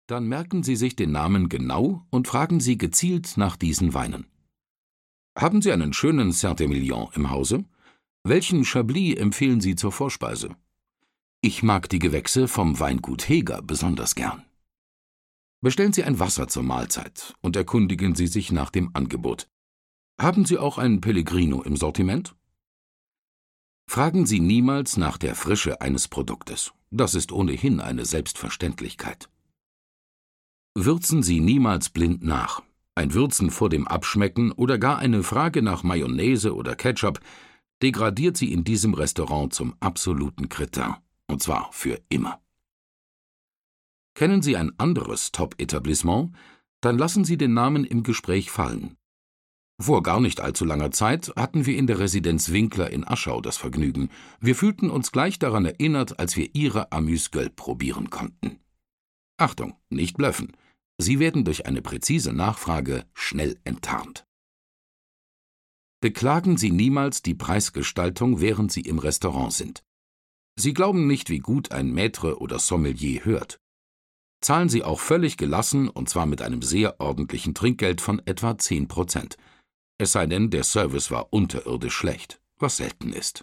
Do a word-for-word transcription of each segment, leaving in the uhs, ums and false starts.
Dann merken Sie sich den Namen genau und fragen Sie gezielt nach diesen Weinen. Haben Sie einen schönen Saint-Emilion im Hause? Welchen Chablis empfehlen Sie zur Vorspeise? Ich mag die Gewächse vom Weingut Heger besonders gern. Bestellen Sie ein Wasser zur Mahlzeit und erkundigen Sie sich nach dem Angebot. Haben Sie auch ein Pellegrino im Sortiment? Fragen Sie niemals nach der Frische eines Produktes. Das ist ohnehin eine Selbstverständlichkeit. Würzen Sie niemals blind nach. Ein Würzen vor dem Abschmecken oder gar eine Frage nach Mayonnaise oder Ketchup degradiert Sie in diesem Restaurant zum absoluten Kretin, und zwar für immer. Kennen Sie ein anderes Top-Etablissement? Dann lassen Sie den Namen im Gespräch fallen. Vor gar nicht allzu langer Zeit hatten wir in der Residenz Winkler in Aschau das Vergnügen. Wir fühlten uns gleich daran erinnert, als wir Ihre Amuse-Gueule probieren konnten. Achtung, nicht blöffen. Sie werden durch eine präzise Nachfrage schnell enttarnt. Beklagen Sie niemals die Preisgestaltung, während Sie im Restaurant sind. Sie glauben nicht, wie gut ein Maître oder Sommelier hört. Zahlen Sie auch völlig gelassen, und zwar mit einem sehr ordentlichen Trinkgeld von etwa zehn Prozent. Es sei denn, der Service war unterirdisch schlecht, was selten ist.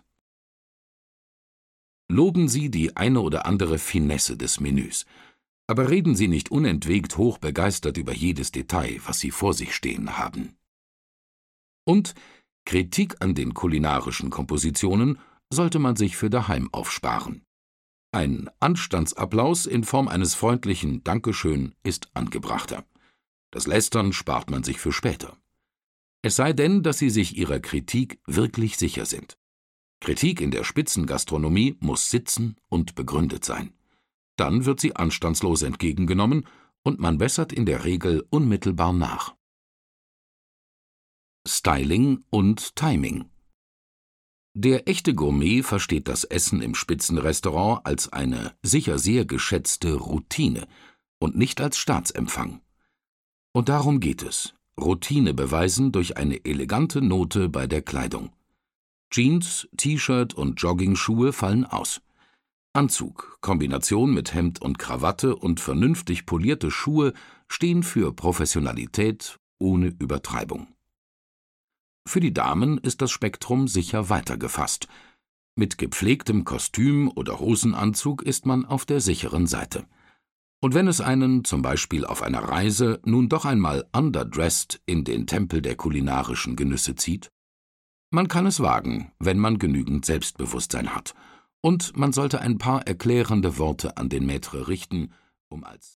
Loben Sie die eine oder andere Finesse des Menüs, aber reden Sie nicht unentwegt hochbegeistert über jedes Detail, was Sie vor sich stehen haben. Und Kritik an den kulinarischen Kompositionen sollte man sich für daheim aufsparen. Ein Anstandsapplaus in Form eines freundlichen Dankeschön ist angebrachter. Das Lästern spart man sich für später. Es sei denn, dass Sie sich Ihrer Kritik wirklich sicher sind. Kritik in der Spitzengastronomie muss sitzen und begründet sein. Dann wird sie anstandslos entgegengenommen und man bessert in der Regel unmittelbar nach. Styling und Timing. Der echte Gourmet versteht das Essen im Spitzenrestaurant als eine sicher sehr geschätzte Routine und nicht als Staatsempfang. Und darum geht es: Routine beweisen durch eine elegante Note bei der Kleidung. Jeans, T-Shirt und Joggingschuhe fallen aus. Anzug, Kombination mit Hemd und Krawatte und vernünftig polierte Schuhe stehen für Professionalität ohne Übertreibung. Für die Damen ist das Spektrum sicher weiter gefasst. Mit gepflegtem Kostüm oder Hosenanzug ist man auf der sicheren Seite. Und wenn es einen, zum Beispiel auf einer Reise, nun doch einmal underdressed in den Tempel der kulinarischen Genüsse zieht? Man kann es wagen, wenn man genügend Selbstbewusstsein hat. Und man sollte ein paar erklärende Worte an den Maître richten, um als